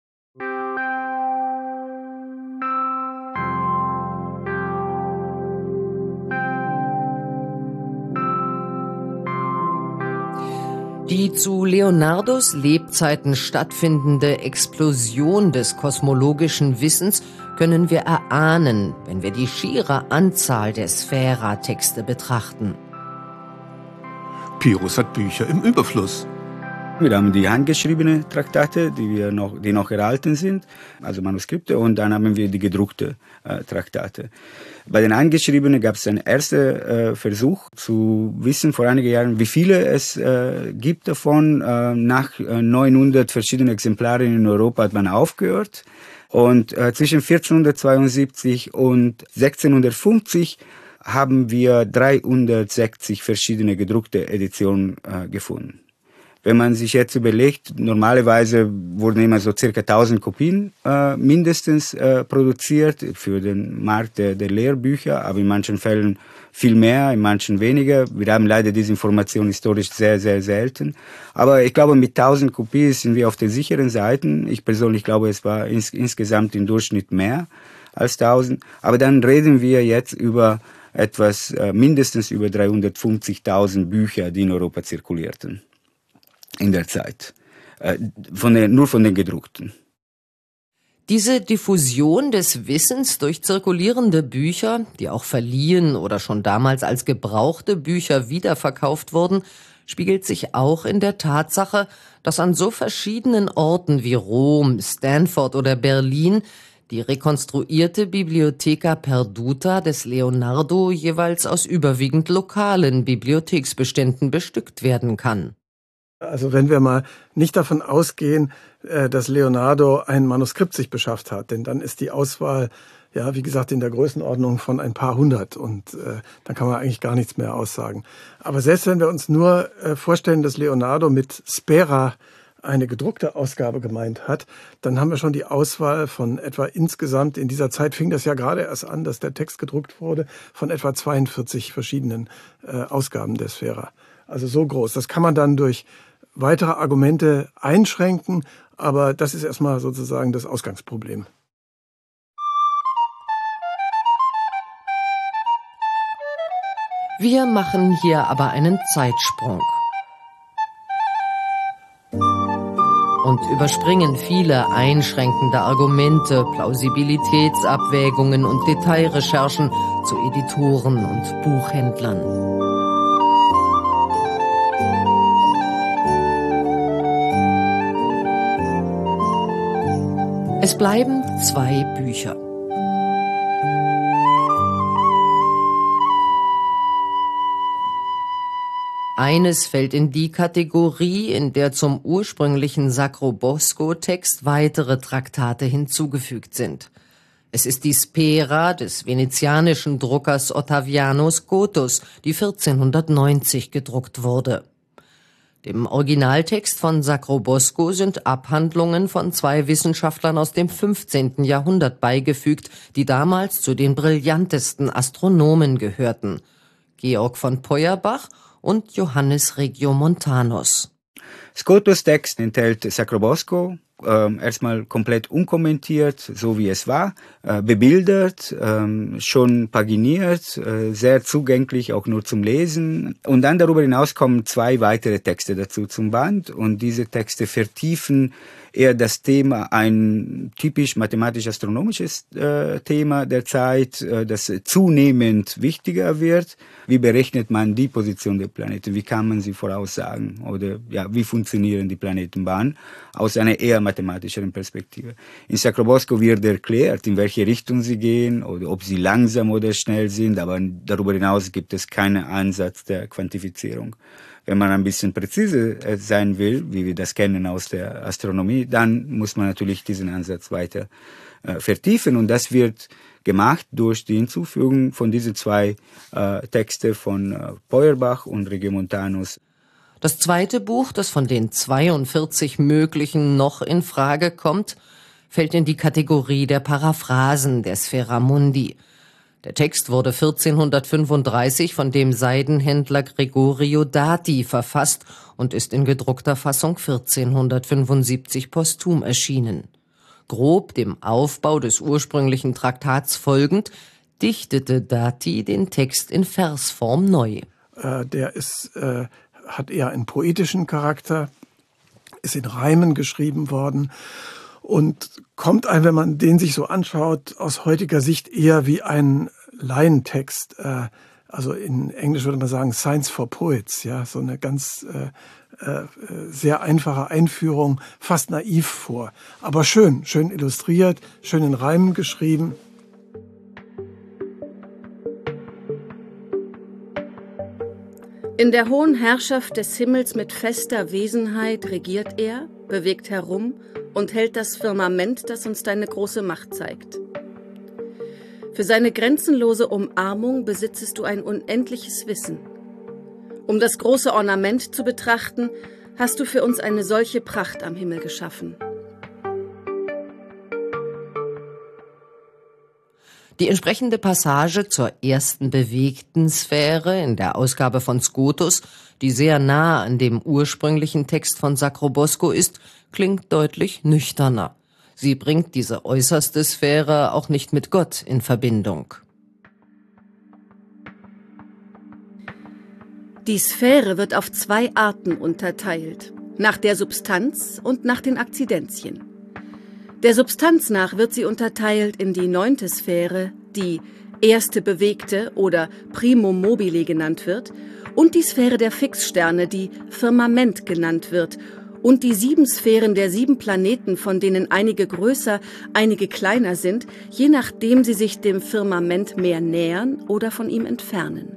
[SPEAKER 1] Die zu Leonardos Lebzeiten stattfindende Explosion des kosmologischen Wissens können wir erahnen, wenn wir die schiere Anzahl der Sphära-Texte betrachten.
[SPEAKER 2] Pyrrhus hat Bücher im Überfluss.
[SPEAKER 4] Wir haben die handgeschriebenen Traktate, die wir noch, die noch erhalten sind, also Manuskripte, und dann haben wir die gedruckten äh, Traktate. Bei den handgeschriebenen gab es einen ersten äh, Versuch zu wissen vor einigen Jahren, wie viele es äh, gibt davon. Äh, nach äh, neunhundert verschiedenen Exemplaren in Europa hat man aufgehört. Und äh, zwischen vierzehnhundertzweiundsiebzig und sechzehnhundertfünfzig haben wir dreihundertsechzig verschiedene gedruckte Editionen äh, gefunden. Wenn man sich jetzt überlegt, normalerweise wurden immer so circa tausend Kopien äh, mindestens äh, produziert für den Markt der, der Lehrbücher, aber in manchen Fällen viel mehr, in manchen weniger. Wir haben leider diese Information historisch sehr, sehr selten. Aber ich glaube, mit tausend Kopien sind wir auf der sicheren Seite. Ich persönlich glaube, es war ins, insgesamt im Durchschnitt mehr als tausend. Aber dann reden wir jetzt über etwas, äh, mindestens über dreihundertfünfzigtausend Bücher, die in Europa zirkulierten. In der Zeit. Äh, von den, nur von den gedruckten.
[SPEAKER 1] Diese Diffusion des Wissens durch zirkulierende Bücher, die auch verliehen oder schon damals als gebrauchte Bücher wiederverkauft wurden, spiegelt sich auch in der Tatsache, dass an so verschiedenen Orten wie Rom, Stanford oder Berlin die rekonstruierte Bibliotheca Perduta des Leonardo jeweils aus überwiegend lokalen Bibliotheksbeständen bestückt werden kann.
[SPEAKER 3] Also wenn wir mal nicht davon ausgehen, dass Leonardo ein Manuskript sich beschafft hat, denn dann ist die Auswahl, ja, wie gesagt, in der Größenordnung von ein paar hundert und äh, dann kann man eigentlich gar nichts mehr aussagen. Aber selbst wenn wir uns nur äh, vorstellen, dass Leonardo mit Spera eine gedruckte Ausgabe gemeint hat, dann haben wir schon die Auswahl von etwa insgesamt, in dieser Zeit fing das ja gerade erst an, dass der Text gedruckt wurde, von etwa zweiundvierzig verschiedenen äh, Ausgaben der Spera. Also so groß. Das kann man dann durch weitere Argumente einschränken, aber das ist erstmal sozusagen das Ausgangsproblem.
[SPEAKER 1] Wir machen hier aber einen Zeitsprung und überspringen viele einschränkende Argumente, Plausibilitätsabwägungen und Detailrecherchen zu Editoren und Buchhändlern. Es bleiben zwei Bücher. Eines fällt in die Kategorie, in der zum ursprünglichen Sacrobosco-Text weitere Traktate hinzugefügt sind. Es ist die Spera des venezianischen Druckers Ottaviano Scotus, die vierzehnhundertneunzig gedruckt wurde. Dem Originaltext von Sacrobosco sind Abhandlungen von zwei Wissenschaftlern aus dem fünfzehnten Jahrhundert beigefügt, die damals zu den brillantesten Astronomen gehörten: Georg von Peuerbach und Johannes Regiomontanus.
[SPEAKER 4] Scotus Text enthält Sacrobosco, äh, erstmal komplett unkommentiert, so wie es war, äh, bebildert, äh, schon paginiert, äh, sehr zugänglich, auch nur zum Lesen. Und dann darüber hinaus kommen zwei weitere Texte dazu zum Band und diese Texte vertiefen eher das Thema, ein typisch mathematisch-astronomisches äh, Thema der Zeit, äh, das zunehmend wichtiger wird. Wie berechnet man die Position der Planeten? Wie kann man sie voraussagen? Oder ja, wie funktionieren die Planetenbahnen aus einer eher mathematischeren Perspektive? In Sacrobosco wird erklärt, in welche Richtung sie gehen oder ob sie langsam oder schnell sind, aber darüber hinaus gibt es keinen Ansatz der Quantifizierung. Wenn man ein bisschen präzise sein will, wie wir das kennen aus der Astronomie, dann muss man natürlich diesen Ansatz weiter äh, vertiefen. Und das wird gemacht durch die Hinzufügung von diesen zwei äh, Texte von äh, Peuerbach und Regiomontanus.
[SPEAKER 1] Das zweite Buch, das von den zweiundvierzig möglichen noch in Frage kommt, fällt in die Kategorie der Paraphrasen der Sphera Mundi. Der Text wurde vierzehnhundertfünfunddreißig von dem Seidenhändler Gregorio Dati verfasst und ist in gedruckter Fassung vierzehnhundertfünfundsiebzig posthum erschienen. Grob dem Aufbau des ursprünglichen Traktats folgend, dichtete Dati den Text in Versform neu.
[SPEAKER 3] Äh, der ist, äh, hat eher einen poetischen Charakter, ist in Reimen geschrieben worden und kommt einem, wenn man den sich so anschaut, aus heutiger Sicht eher wie ein Laientext. Äh, also in Englisch würde man sagen Science for Poets, ja, so eine ganz äh, äh, sehr einfache Einführung, fast naiv vor. Aber schön, schön illustriert, schön in Reimen geschrieben.
[SPEAKER 5] In der hohen Herrschaft des Himmels mit fester Wesenheit regiert er, bewegt herum und hält das Firmament, das uns deine große Macht zeigt. Für seine grenzenlose Umarmung besitzest du ein unendliches Wissen. Um das große Ornament zu betrachten, hast du für uns eine solche Pracht am Himmel geschaffen.
[SPEAKER 1] Die entsprechende Passage zur ersten bewegten Sphäre in der Ausgabe von Scotus, die sehr nah an dem ursprünglichen Text von Sacrobosco ist, klingt deutlich nüchterner. Sie bringt diese äußerste Sphäre auch nicht mit Gott in Verbindung.
[SPEAKER 5] Die Sphäre wird auf zwei Arten unterteilt, nach der Substanz und nach den Akzidenzien. Der Substanz nach wird sie unterteilt in die neunte Sphäre, die erste bewegte oder Primum mobile genannt wird, und die Sphäre der Fixsterne, die Firmament genannt wird, und die sieben Sphären der sieben Planeten, von denen einige größer, einige kleiner sind, je nachdem sie sich dem Firmament mehr nähern oder von ihm entfernen.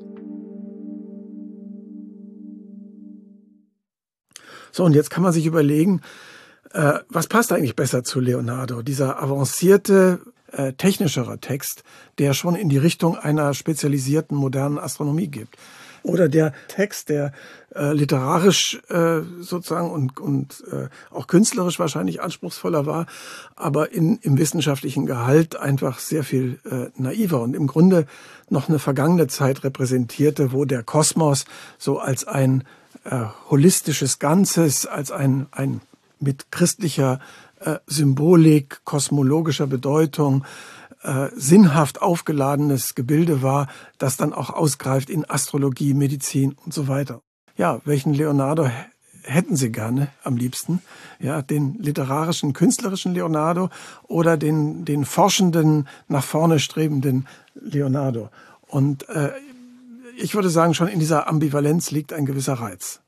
[SPEAKER 3] So, und jetzt kann man sich überlegen, äh, was passt eigentlich besser zu Leonardo? Dieser avancierte, äh, technischere Text, der schon in die Richtung einer spezialisierten modernen Astronomie geht. Oder der Text, der äh, literarisch äh, sozusagen und, und äh, auch künstlerisch wahrscheinlich anspruchsvoller war, aber in, im wissenschaftlichen Gehalt einfach sehr viel äh, naiver und im Grunde noch eine vergangene Zeit repräsentierte, wo der Kosmos so als ein äh, holistisches Ganzes, als ein, ein mit christlicher äh, Symbolik, kosmologischer Bedeutung, Äh, sinnhaft aufgeladenes Gebilde war, das dann auch ausgreift in Astrologie, Medizin und so weiter. Ja, welchen Leonardo hätten Sie gerne am liebsten? Ja, den literarischen, künstlerischen Leonardo oder den, den forschenden, nach vorne strebenden Leonardo? Und äh, ich würde sagen, schon in dieser Ambivalenz liegt ein gewisser Reiz.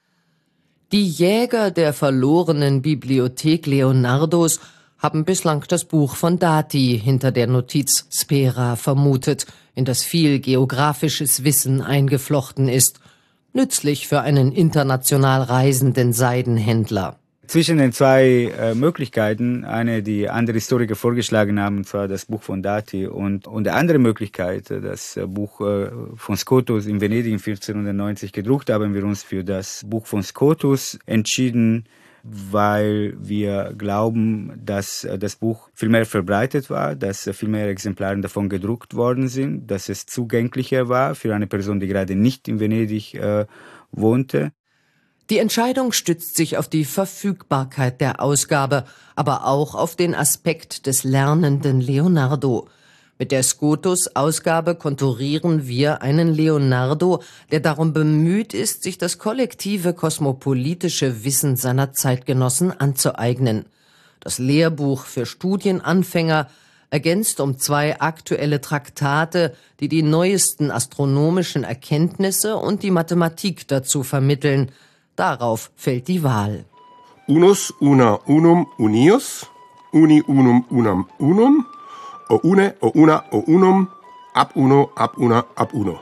[SPEAKER 1] Die Jäger der verlorenen Bibliothek Leonardos haben bislang das Buch von Dati hinter der Notiz Spera vermutet, in das viel geografisches Wissen eingeflochten ist. Nützlich für einen international reisenden Seidenhändler.
[SPEAKER 4] Zwischen den zwei äh, Möglichkeiten, eine, die andere Historiker vorgeschlagen haben, und zwar das Buch von Dati, und, und die andere Möglichkeit, das äh, Buch äh, von Scotus in Venedig in vierzehnhundertneunzig gedruckt, haben wir uns für das Buch von Scotus entschieden, weil wir glauben, dass das Buch viel mehr verbreitet war, dass viel mehr Exemplare davon gedruckt worden sind, dass es zugänglicher war für eine Person, die gerade nicht in Venedig äh, wohnte.
[SPEAKER 1] Die Entscheidung stützt sich auf die Verfügbarkeit der Ausgabe, aber auch auf den Aspekt des lernenden Leonardo. Mit der Scotus-Ausgabe konturieren wir einen Leonardo, der darum bemüht ist, sich das kollektive kosmopolitische Wissen seiner Zeitgenossen anzueignen. Das Lehrbuch für Studienanfänger, ergänzt um zwei aktuelle Traktate, die die neuesten astronomischen Erkenntnisse und die Mathematik dazu vermitteln. Darauf fällt die Wahl.
[SPEAKER 2] Unus, una, unum, unius, uni, unum, unam, unum, o une, o una, o unum, ab uno, ab una, ab uno.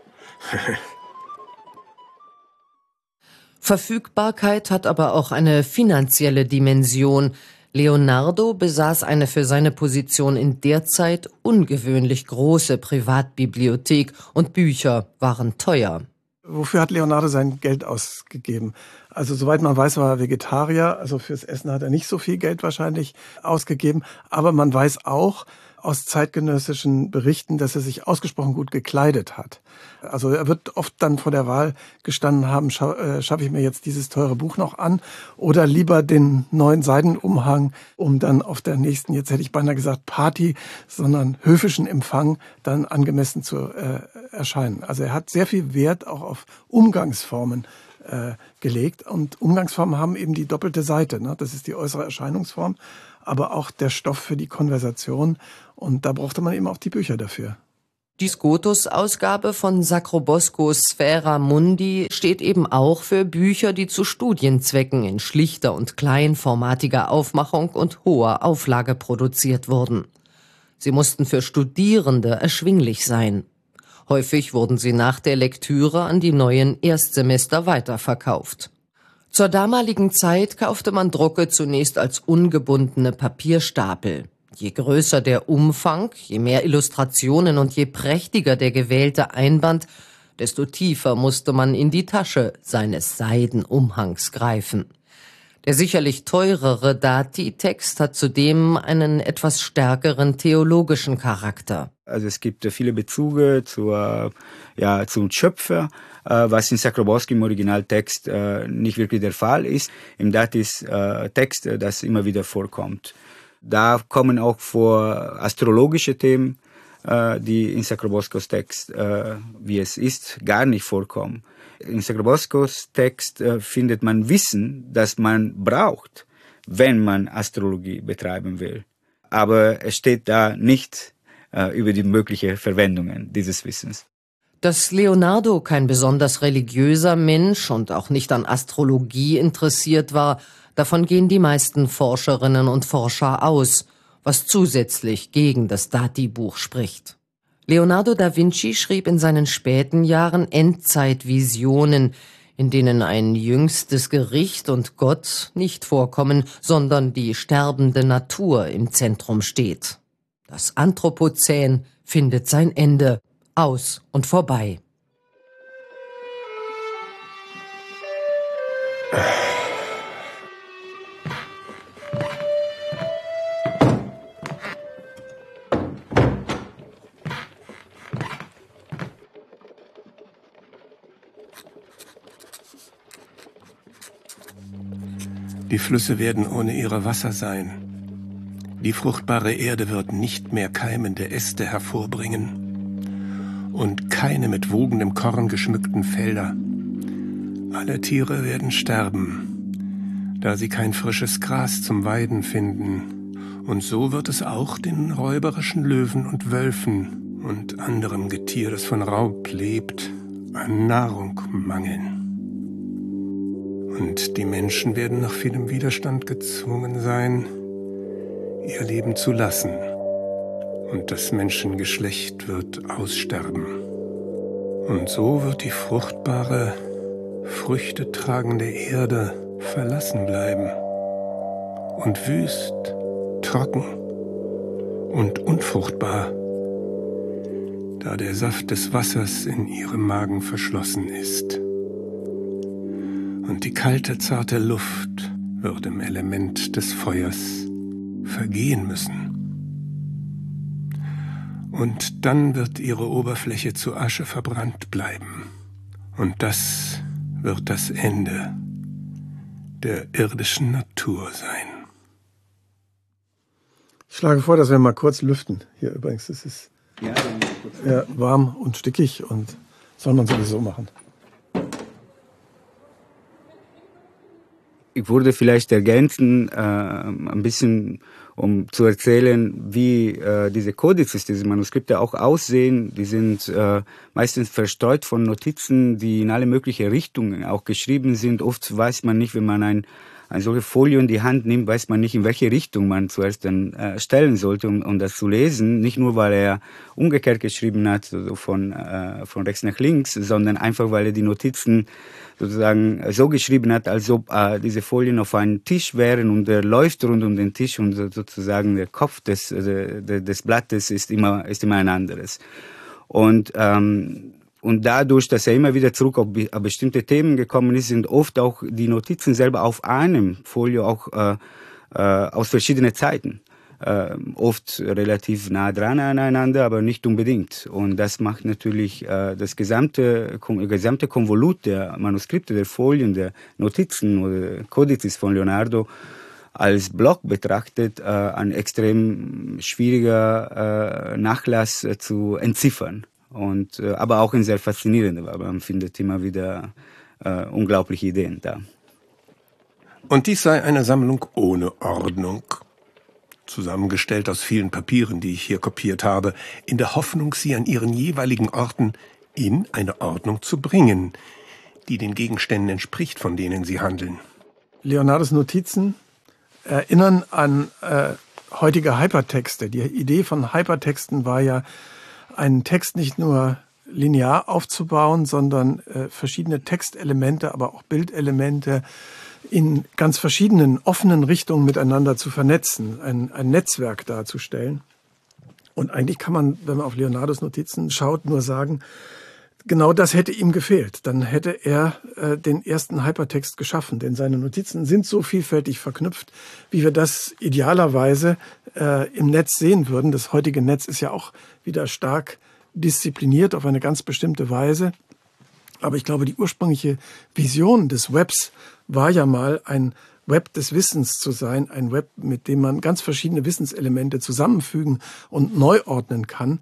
[SPEAKER 1] Verfügbarkeit hat aber auch eine finanzielle Dimension. Leonardo besaß eine für seine Position in der Zeit ungewöhnlich große Privatbibliothek und Bücher waren teuer.
[SPEAKER 3] Wofür hat Leonardo sein Geld ausgegeben? Also soweit man weiß, war er Vegetarier, also fürs Essen hat er nicht so viel Geld wahrscheinlich ausgegeben. Aber man weiß auch aus zeitgenössischen Berichten, dass er sich ausgesprochen gut gekleidet hat. Also er wird oft dann vor der Wahl gestanden haben, scha äh, schaffe ich mir jetzt dieses teure Buch noch an oder lieber den neuen Seidenumhang, um dann auf der nächsten, jetzt hätte ich beinahe gesagt Party, sondern höfischen Empfang dann angemessen zu äh, erscheinen. Also er hat sehr viel Wert auch auf Umgangsformen äh, gelegt und Umgangsformen haben eben die doppelte Seite, ne? Das ist die äußere Erscheinungsform, aber auch der Stoff für die Konversation und da brauchte man eben auch die Bücher dafür.
[SPEAKER 1] Die Scotus-Ausgabe von Sacroboscos Sphera Mundi steht eben auch für Bücher, die zu Studienzwecken in schlichter und kleinformatiger Aufmachung und hoher Auflage produziert wurden. Sie mussten für Studierende erschwinglich sein. Häufig wurden sie nach der Lektüre an die neuen Erstsemester weiterverkauft. Zur damaligen Zeit kaufte man Drucke zunächst als ungebundene Papierstapel. Je größer der Umfang, je mehr Illustrationen und je prächtiger der gewählte Einband, desto tiefer musste man in die Tasche seines Seidenumhangs greifen. Der sicherlich teurere Dati-Text hat zudem einen etwas stärkeren theologischen Charakter.
[SPEAKER 4] Also es gibt viele Bezüge zur, ja, zum Schöpfer, was in Sacroboschi im Originaltext nicht wirklich der Fall ist. Im Datis-Text, das immer wieder vorkommt. Da kommen auch vor astrologische Themen, die in Sacroboschos Text, wie es ist, gar nicht vorkommen. In Sacroboschos Text findet man Wissen, das man braucht, wenn man Astrologie betreiben will. Aber es steht da nicht über die möglichen Verwendungen dieses Wissens.
[SPEAKER 1] Dass Leonardo kein besonders religiöser Mensch und auch nicht an Astrologie interessiert war, davon gehen die meisten Forscherinnen und Forscher aus, was zusätzlich gegen das Dati-Buch spricht. Leonardo da Vinci schrieb in seinen späten Jahren Endzeitvisionen, in denen ein jüngstes Gericht und Gott nicht vorkommen, sondern die sterbende Natur im Zentrum steht. Das Anthropozän findet sein Ende, aus und vorbei.
[SPEAKER 2] Die Flüsse werden ohne ihre Wasser sein. Die fruchtbare Erde wird nicht mehr keimende Äste hervorbringen und keine mit wogendem Korn geschmückten Felder. Alle Tiere werden sterben, da sie kein frisches Gras zum Weiden finden. Und so wird es auch den räuberischen Löwen und Wölfen und anderem Getier, das von Raub lebt, an Nahrung mangeln. Und die Menschen werden nach vielem Widerstand gezwungen sein, ihr Leben zu lassen. Und das Menschengeschlecht wird aussterben. Und so wird die fruchtbare, früchtetragende Erde verlassen bleiben. Und wüst, trocken und unfruchtbar, da der Saft des Wassers in ihrem Magen verschlossen ist. Und die kalte, zarte Luft wird im Element des Feuers vergehen müssen. Und dann wird ihre Oberfläche zu Asche verbrannt bleiben. Und das wird das Ende der irdischen Natur sein.
[SPEAKER 3] Ich schlage vor, dass wir mal kurz lüften. Hier übrigens, es ist ja, ja, warm und stickig und soll man sowieso machen.
[SPEAKER 4] Ich würde vielleicht ergänzen, äh, ein bisschen, um zu erzählen, wie äh, diese Kodizes, diese Manuskripte auch aussehen. Die sind äh, meistens verstreut von Notizen, die in alle möglichen Richtungen auch geschrieben sind. Oft weiß man nicht, wenn man ein, ein solche Folie in die Hand nimmt, weiß man nicht, in welche Richtung man zuerst dann äh, stellen sollte, um, um das zu lesen. Nicht nur, weil er umgekehrt geschrieben hat, also von, äh, von rechts nach links, sondern einfach, weil er die Notizen sozusagen so geschrieben hat, als ob äh, diese Folien auf einem Tisch wären und er läuft rund um den Tisch und sozusagen der Kopf des, äh, des Blattes ist immer, ist immer ein anderes. Und, ähm, und dadurch, dass er immer wieder zurück auf, auf bestimmte Themen gekommen ist, sind oft auch die Notizen selber auf einem Folio auch äh, äh, aus verschiedenen Zeiten. Äh, oft relativ nah dran aneinander, aber nicht unbedingt. Und das macht natürlich äh, das gesamte, kom gesamte Konvolut der Manuskripte, der Folien, der Notizen oder Kodizes von Leonardo als Block betrachtet, äh, ein extrem schwieriger äh, Nachlass äh, zu entziffern. Und, äh, aber auch ein sehr faszinierender, weil man findet immer wieder äh, unglaubliche Ideen da.
[SPEAKER 2] Und dies sei eine Sammlung ohne Ordnung, zusammengestellt aus vielen Papieren, die ich hier kopiert habe, in der Hoffnung, sie an ihren jeweiligen Orten in eine Ordnung zu bringen, die den Gegenständen entspricht, von denen sie handeln.
[SPEAKER 3] Leonardos Notizen erinnern an äh, heutige Hypertexte. Die Idee von Hypertexten war ja, einen Text nicht nur linear aufzubauen, sondern äh, verschiedene Textelemente, aber auch Bildelemente in ganz verschiedenen offenen Richtungen miteinander zu vernetzen, ein, ein Netzwerk darzustellen. Und eigentlich kann man, wenn man auf Leonardos Notizen schaut, nur sagen, genau das hätte ihm gefehlt. Dann hätte er äh, den ersten Hypertext geschaffen, denn seine Notizen sind so vielfältig verknüpft, wie wir das idealerweise äh, im Netz sehen würden. Das heutige Netz ist ja auch wieder stark diszipliniert auf eine ganz bestimmte Weise. Aber ich glaube, die ursprüngliche Vision des Webs war ja mal ein Web des Wissens zu sein, ein Web, mit dem man ganz verschiedene Wissenselemente zusammenfügen und neu ordnen kann.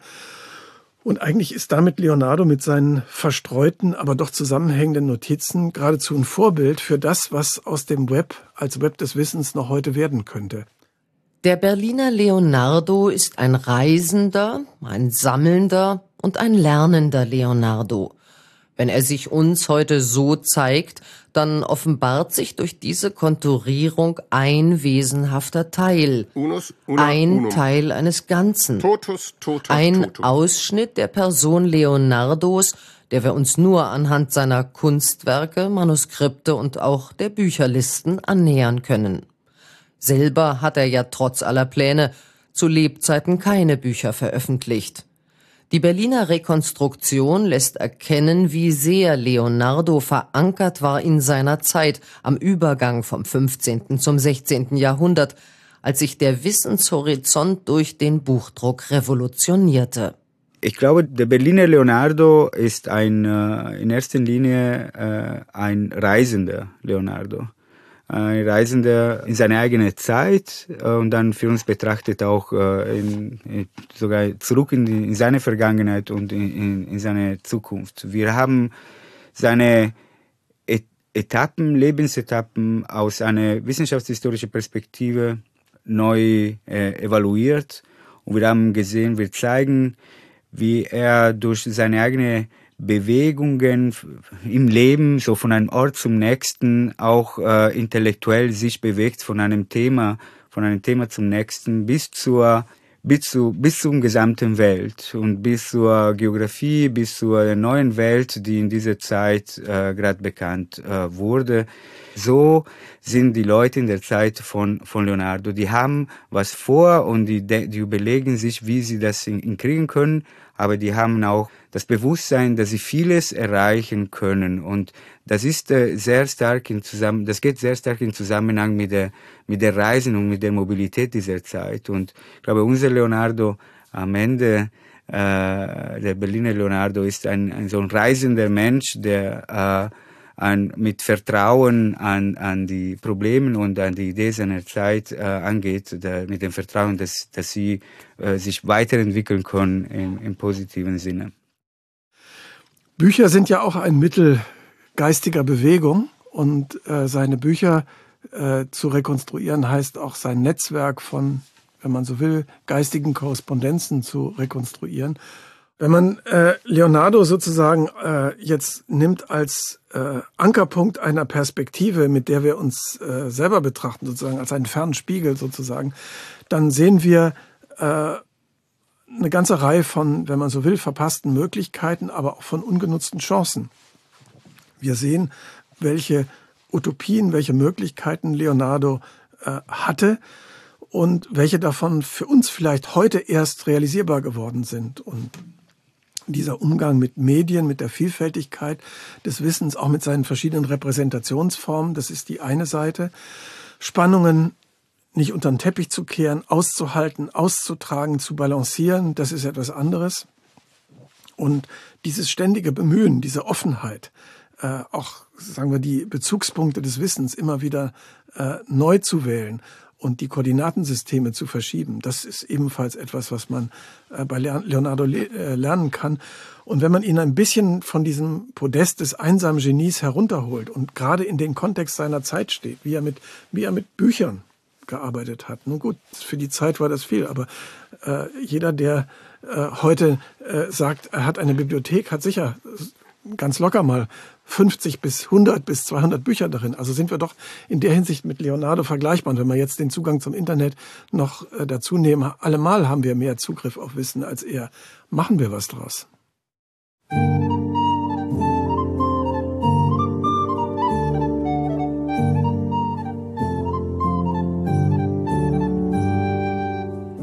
[SPEAKER 3] Und eigentlich ist damit Leonardo mit seinen verstreuten, aber doch zusammenhängenden Notizen geradezu ein Vorbild für das, was aus dem Web als Web des Wissens noch heute werden könnte.
[SPEAKER 1] Der Berliner Leonardo ist ein Reisender, ein Sammelnder und ein lernender Leonardo. Wenn er sich uns heute so zeigt, dann offenbart sich durch diese Konturierung ein wesenhafter Teil,
[SPEAKER 2] Unus, una,
[SPEAKER 1] ein
[SPEAKER 2] unum.
[SPEAKER 1] Teil eines Ganzen,
[SPEAKER 2] Totus, totus,
[SPEAKER 1] ein
[SPEAKER 2] totum.
[SPEAKER 1] Ausschnitt der Person Leonardos, der wir uns nur anhand seiner Kunstwerke, Manuskripte und auch der Bücherlisten annähern können. Selber hat er ja trotz aller Pläne zu Lebzeiten keine Bücher veröffentlicht. Die Berliner Rekonstruktion lässt erkennen, wie sehr Leonardo verankert war in seiner Zeit am Übergang vom fünfzehnten zum sechzehnten Jahrhundert, als sich der Wissenshorizont durch den Buchdruck revolutionierte.
[SPEAKER 4] Ich glaube, der Berliner Leonardo ist ein, äh, in erster Linie äh, ein reisender Leonardo. Ein Reisender in seine eigene Zeit äh, und dann für uns betrachtet auch äh, in, in, sogar zurück in, die, in seine Vergangenheit und in, in, in seine Zukunft. Wir haben seine Et- Etappen, Lebensetappen aus einer wissenschaftshistorischen Perspektive neu äh, evaluiert und wir haben gesehen, wir zeigen, wie er durch seine eigene Bewegungen im Leben, so von einem Ort zum nächsten, auch äh, intellektuell sich bewegt von einem Thema, von einem Thema zum nächsten, bis zur, bis zu, bis zum gesamten Welt und bis zur Geografie, bis zur neuen Welt, die in dieser Zeit äh, gerade bekannt äh, wurde. So sind die Leute in der Zeit von, von Leonardo. Die haben was vor und die, die überlegen sich, wie sie das hinkriegen können, aber die haben auch das Bewusstsein, dass sie vieles erreichen können. Und das ist äh, sehr stark in Zusammen, das geht sehr stark in Zusammenhang mit der, mit der Reisen und mit der Mobilität dieser Zeit. Und ich glaube, unser Leonardo am Ende, äh, der Berliner Leonardo, ist ein, ein so ein reisender Mensch, der äh, an, mit Vertrauen an, an die Probleme und an die Idee seiner Zeit äh, angeht, der, mit dem Vertrauen, dass, dass sie äh, sich weiterentwickeln können im, im positiven Sinne.
[SPEAKER 3] Bücher sind ja auch ein Mittel geistiger Bewegung und äh, seine Bücher äh, zu rekonstruieren heißt auch sein Netzwerk von, wenn man so will, geistigen Korrespondenzen zu rekonstruieren. Wenn man äh, Leonardo sozusagen äh, jetzt nimmt als äh, Ankerpunkt einer Perspektive, mit der wir uns äh, selber betrachten, sozusagen als einen fernen Spiegel sozusagen, dann sehen wir äh, eine ganze Reihe von, wenn man so will, verpassten Möglichkeiten, aber auch von ungenutzten Chancen. Wir sehen, welche Utopien, welche Möglichkeiten Leonardo äh, hatte und welche davon für uns vielleicht heute erst realisierbar geworden sind. Und dieser Umgang mit Medien, mit der Vielfältigkeit des Wissens, auch mit seinen verschiedenen Repräsentationsformen, das ist die eine Seite. Spannungen nicht unter den Teppich zu kehren, auszuhalten, auszutragen, zu balancieren, das ist etwas anderes. Und dieses ständige Bemühen, diese Offenheit, äh, auch, sagen wir, die Bezugspunkte des Wissens immer wieder äh, neu zu wählen und die Koordinatensysteme zu verschieben, das ist ebenfalls etwas, was man äh, bei Leonardo le- äh, lernen kann. Und wenn man ihn ein bisschen von diesem Podest des einsamen Genies herunterholt und gerade in den Kontext seiner Zeit steht, wie er mit, wie er mit Büchern gearbeitet hat. Nun gut, für die Zeit war das viel, aber äh, jeder, der äh, heute äh, sagt, er hat eine Bibliothek, hat sicher ganz locker mal fünfzig bis hundert bis zweihundert Bücher darin. Also sind wir doch in der Hinsicht mit Leonardo vergleichbar. Und wenn wir jetzt den Zugang zum Internet noch äh, dazu nehmen, allemal haben wir mehr Zugriff auf Wissen als er. Machen wir was draus.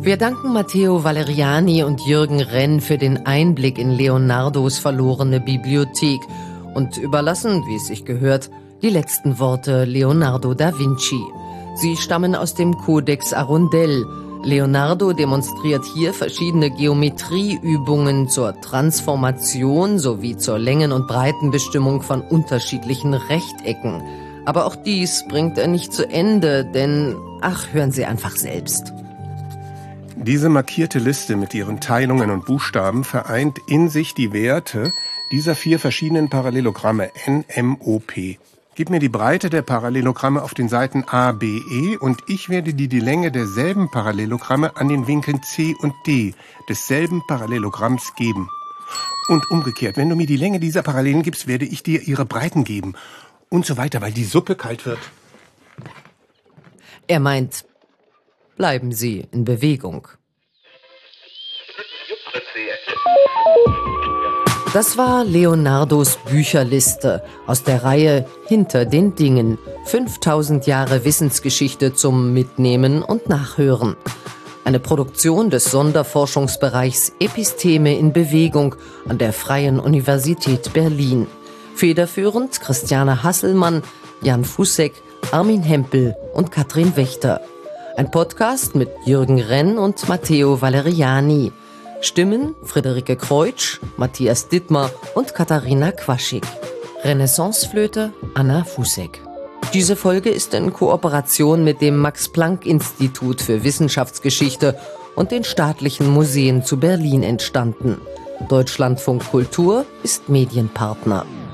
[SPEAKER 1] Wir danken Matteo Valeriani und Jürgen Renn für den Einblick in Leonardos verlorene Bibliothek und überlassen, wie es sich gehört, die letzten Worte Leonardo da Vinci. Sie stammen aus dem Codex Arundel. Leonardo demonstriert hier verschiedene Geometrieübungen zur Transformation sowie zur Längen- und Breitenbestimmung von unterschiedlichen Rechtecken. Aber auch dies bringt er nicht zu Ende, denn, ach, hören Sie einfach selbst.
[SPEAKER 2] Diese markierte Liste mit ihren Teilungen und Buchstaben vereint in sich die Werte dieser vier verschiedenen Parallelogramme N, M, O, P. Gib mir die Breite der Parallelogramme auf den Seiten A, B, E und ich werde dir die Länge derselben Parallelogramme an den Winkeln C und D desselben Parallelogramms geben. Und umgekehrt, wenn du mir die Länge dieser Parallelen gibst, werde ich dir ihre Breiten geben. Und so weiter, weil die Suppe kalt wird.
[SPEAKER 1] Er meint, bleiben Sie in Bewegung. Das war Leonardos Bücherliste aus der Reihe Hinter den Dingen. fünftausend Jahre Wissensgeschichte zum Mitnehmen und Nachhören. Eine Produktion des Sonderforschungsbereichs Episteme in Bewegung an der Freien Universität Berlin. Federführend Christiane Hasselmann, Jan Fussek, Armin Hempel und Katrin Wächter. Ein Podcast mit Jürgen Renn und Matteo Valeriani. Stimmen Friederike Kreutsch, Matthias Dittmar und Katharina Quaschik. Renaissanceflöte Anna Fussek. Diese Folge ist in Kooperation mit dem Max-Planck-Institut für Wissenschaftsgeschichte und den staatlichen Museen zu Berlin entstanden. Deutschlandfunk Kultur ist Medienpartner.